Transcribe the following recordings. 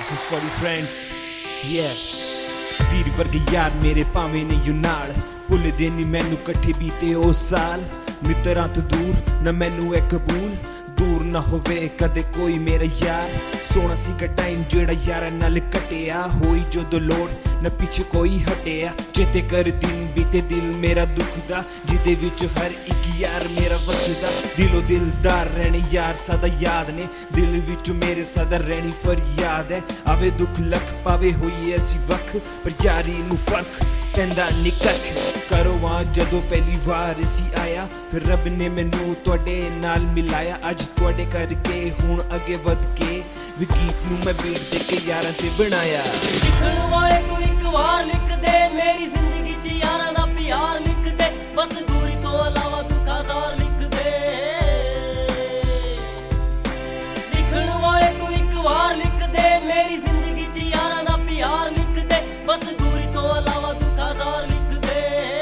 This is for the friends. Yeah. ਵੀਰ ਵਰਗੇ ਯਾਰ ਮੇਰੇ ਭਾਵੇਂ ਨੇ ਯੂ ਨਾਲ ਭੁੱਲਦੇ ਨੀ ਮੈਨੂੰ ਇਕੱਠੇ ਬੀਤੇ ਉਹ ਸਾਲ ਮਿੱਤਰਾਂ ਤੋਂ ਦੂਰ ਨਾ ਮੈਨੂੰ ਇਹ ਕਬੂਲ ਦੂਰ ਨਾ ਹੋਵੇ ਕਦੇ ਕੋਈ ਮੇਰਾ ਯਾਰ ਸੋਹਣਾ ਸੀਗਾ ਟਾਈਮ ਜਿਹੜਾ ਯਾਰਾਂ ਨਾਲ ਕੱਟਿਆ ਹੋਈ ਜਦੋਂ ਲੋੜ ਨਾ ਪਿੱਛੇ ਕੋਈ ਹਟਿਆ ਚੇਤੇ ਕਰ ਦਿਨ ਬੀਤੇ ਦਿਲ ਮੇਰਾ ਦੁਖਦਾ ਜਿਹਦੇ ਵਿੱਚ ਹਰ ਇੱਕ ਯਾਰ ਮੇਰਾ ਵਸਦਾ ਦਿਲੋਂ ਦਿਲਦਾਰ ਰਹਿਣੇ ਯਾਰ ਸਦਾ ਯਾਦ ਨੇ ਦਿਲ ਵਿੱਚ ਮੇਰੇ ਸਦਾ ਰਹਿਣੀ ਫਰਿਆਦ ਹੈ ਆਵੇ ਦੁੱਖ ਲੱਖ ਪਾਵੇ ਹੋਈ ਐਸੀ ਵਕ ਪਰ ਯਾਰੀ ਨੂੰ ਫਰਕ ਪੈਂਦਾ ਨੀ ਕੱਖ ਕਰੋ ਆ ਜਦੋਂ ਪਹਿਲੀ ਵਾਰ ਸੀ ਆਇਆ ਫਿਰ ਰੱਬ ਨੇ ਮੈਨੂੰ ਤੁਹਾਡੇ ਨਾਲ ਮਿਲਾਇਆ ਅੱਜ ਤੁਹਾਡੇ ਕਰਕੇ ਹੁਣ ਅੱਗੇ ਵੱਧ ਕੇ ਵੀ ਗੀਤ ਨੂੰ ਮੈਂ ਬੀਟ ਦੇ ਕੇ ਯਾਰਾਂ ਤੇ ਬਣਾਇਆ ਲਿਖਣ ਵਾਲੇ ਤੂੰ ਇੱਕ ਵਾਰ ਲਿਖ ਦੇ ਮੇਰੀ ਜ਼ਿੰਦਗੀ 'ਚ ਯਾਰਾਂ ਦਾ ਪਿਆਰ ਲਿਖ ਦੇ ਬਸ ਦੂਰੀ ਤੋਂ ਇਲਾਵਾ ਤੂੰ ਹਜ਼ਾਰ ਲਿਖ ਦੇ ਲਿਖਣ ਵਾਲੇ ਤੂੰ ਇੱਕ ਵਾਰ ਲਿਖ ਦੇ ਮੇਰੀ ਜ਼ਿੰਦਗੀ 'ਚ ਯਾਰਾਂ ਦਾ ਪਿਆਰ ਲਿਖ ਦੇ ਬਸ ਦੂਰੀ ਤੋਂ ਇਲਾਵਾ ਤੂੰ ਹਜ਼ਾਰ ਲਿਖ ਦੇ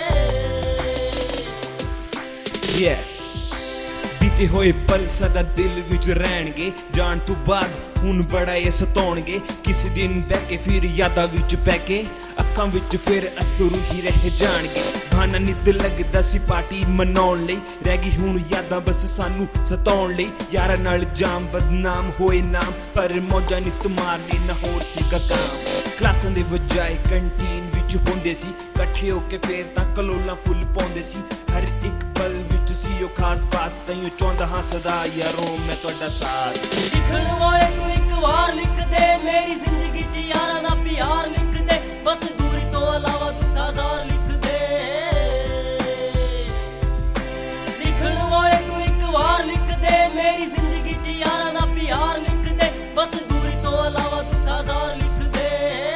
Yeah ਬੀਤੇ ਹੋਏ ਪਲ ਸਦਾ ਦਿਲ ਵਿੱਚ ਰਹਿਣਗੇ ਜਾਣ ਤੋਂ ਬਾਅਦ ਹੁਣ ਬੜਾ ਇਹ ਸਤਾਉਣਗੇ ਕਿਸੇ ਦਿਨ ਬਹਿ ਕੇ ਫਿਰ ਯਾਦਾਂ ਵਿੱਚ ਪੈ ਕੇ ਅੱਖਾਂ ਵਿੱਚ ਫਿਰ ਅਥਰੂ ਹੀ ਰਹਿ ਜਾਣਗੇ ਬਹਾਨਾ ਨਿੱਤ ਲੱਗਦਾ ਸੀ ਪਾਰਟੀ ਮਨਾਉਣ ਲਈ ਰਹਿ ਗਈ ਹੁਣ ਯਾਦਾਂ ਬਸ ਸਾਨੂੰ ਸਤਾਉਣ ਲਈ ਯਾਰਾਂ ਨਾਲ ਜਾਮ ਬਦਨਾਮ ਹੋਏ ਨਾਮ ਪਰ ਮੌਜਾਂ ਨਿੱਤ ਮਾਰਨੀ ਨਾ ਹੋਰ ਸੀਗਾ ਕੰਮ ਕਲਾਸਾਂ ਦੇ ਵਜਾਏ ਕੰਟੀਨ ਵਿੱਚ ਹੁੰਦੇ ਸੀ ਇਕੱਠੇ ਹੋ ਕੇ ਫੇਰ ਤਾਂ ਕਲੋਲਾਂ ਫੁੱਲ ਪਾਉਂਦੇ ਸੀ ਹਰ ਇੱਕ ਪਲ ਵਿੱਚ ਸੀ ਉਹ ਖਾਸ ਬਾਤ ਤੈਨੂੰ ਚਾਹੁੰਦਾ ਹਾਂ ਸਦਾ ਯਾਰੋ ਮੈਂ ਤੁਹਾਡਾ ਸਾਥ ਲਿਖਣ ਵਾਲੇ ਤੂੰ ਇੱਕ ਵਾਰ ਲਿਖ ਦੇ ਮੇਰੀ ਜ਼ਿੰਦਗੀ 'ਚ ਯਾਰਾਂ ਦਾ ਪਿਆਰ ਲਿਖ ਦੇ ਬਸ ਦੂਰੀ ਤੋਂ ਇਲਾਵਾ ਤੂੰ ਹਜ਼ਾਰ ਲਿਖ ਦੇ ਲਿਖਣ ਵਾਲੇ ਤੂੰ ਇੱਕ ਵਾਰ ਲਿਖ ਦੇ ਮੇਰੀ ਜ਼ਿੰਦਗੀ 'ਚ ਯਾਰਾਂ ਦਾ ਪਿਆਰ ਲਿਖ ਦੇ ਬਸ ਦੂਰੀ ਤੋਂ ਇਲਾਵਾ ਤੂੰ ਹਜ਼ਾਰ ਲਿਖ ਦੇ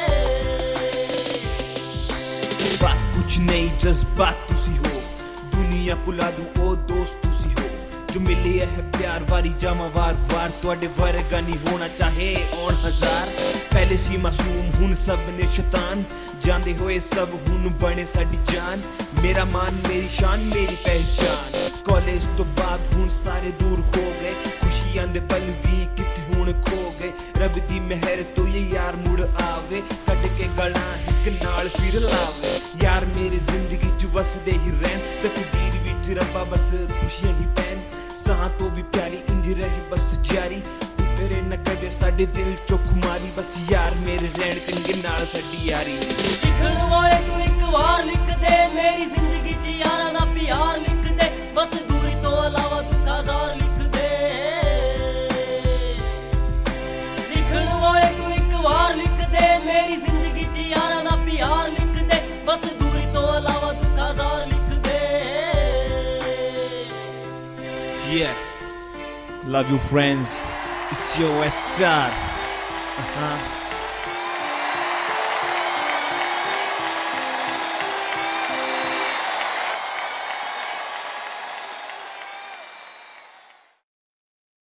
ਬਾਤ ਕੁਛ ਨਹੀਂ ਜਜ਼ਬਾਤ ਤੁਸੀਂ ਹੋ ਦੁਨੀਆ ਭੁਲਾ ਦੂ ਉਹ ਦੋਸਤ ਤੁਸੀਂ ਹੋ ਜੋ ਮਿਲਿਆ ਹੈ ਪਿਆਰ ਵਾਰੀ ਜਾਵਾਂ ਵਾਰ ਤੁਹਾਡੇ ਵਰਗਾ ਨਹੀਂ ਹੋਣਾ ਚਾਹੇ ਔਰ ਹਜ਼ਾਰ ਪਹਿਲੇ ਸੀ ਮਾਸੂਮ ਹੁਣ ਸਭ ਨੇ ਸ਼ੈਤਾਨ ਜਾਂਦੇ ਹੋਏ ਸਭ ਹੁਣ ਬਣੇ ਸਾਡੀ ਜਾਨ ਮੇਰਾ ਮਾਨ ਮੇਰੀ ਸ਼ਾਨ ਮੇਰੀ ਪਹਿਚਾਨ ਕਾਲਜ ਤੋਂ ਬਾਅਦ ਹੁਣ ਸਾਰੇ ਦੂਰ ਹੋ ਗਏ ਖੁਸ਼ੀਆਂ ਦੇ ਪਲ ਵੀ ਕਿਤੇ ਹੁਣ ਖੋ ਗਏ ਰੱਬ ਦੀ ਮਿਹਰ ਤੋਂ ਇਹ ਯਾਰ ਮੁੜ ਆਵੇ ਕੱਢ ਕੇ ਗਲਾਂ ਇੱਕ ਨਾਲ ਫਿਰ ਲਾਵੇ ਯਾਰ ਮੇਰੀ ਜ਼ਿੰਦਗੀ 'ਚ ਵਸਦੇ ਹੀ ਰਹਿਣ ਤਕਦੀਰ ਵਿੱਚ ਰੱਬਾ ਬਸ ਖੁਸ਼ੀਆਂ ਹੀ ਪੈਣ ਸਾਹ ਤੋਂ ਵੀ ਪਿਆਰੀ ਇੰਜ ਰਹੀ ਬਸ ਜਾਰੀ ਤੇਰੇ ਨਾ ਕਦੇ ਸਾਡੇ ਦਿਲ ਚੋਂ ਖੁਮਾਰੀ ਬਸ ਯਾਰ ਮੇਰੇ ਰਹਿਣ ਚੰਗੇ ਨਾਲ ਸਾਡੀ ਯਾਰੀ ਲਿਖਣ ਵਾਲੇ ਤੂੰ ਇੱਕ ਵਾਰ ਲਿਖ ਦੇ ਮੇਰੀ ਜ਼ਿੰਦਗੀ 'ਚ ਯਾਰਾਂ ਦਾ ਪਿਆਰ ਲਿਖ ਦੇ ਬਸ ਦੂਰੀ ਤੋਂ ਇਲਾਵਾ ਤੂੰ ਹਜ਼ਾਰ ਲਿਖ ਦੇ ਲਿਖਣ ਵਾਲੇ ਤੂੰ ਇੱਕ ਵਾਰ ਲਿਖ ਦੇ ਮੇਰੀ ਜ਼ਿੰਦਗੀ 'ਚ ਯਾਰਾਂ ਦਾ ਪਿਆਰ ਲਿਖ ਦੇ ਬਸ ਦੂਰੀ ਤੋਂ ਇਲਾਵਾ ਤੂੰ ਹਜ਼ਾਰ ਲਿਖ ਦੇ Yeah, love you friends, it's your star.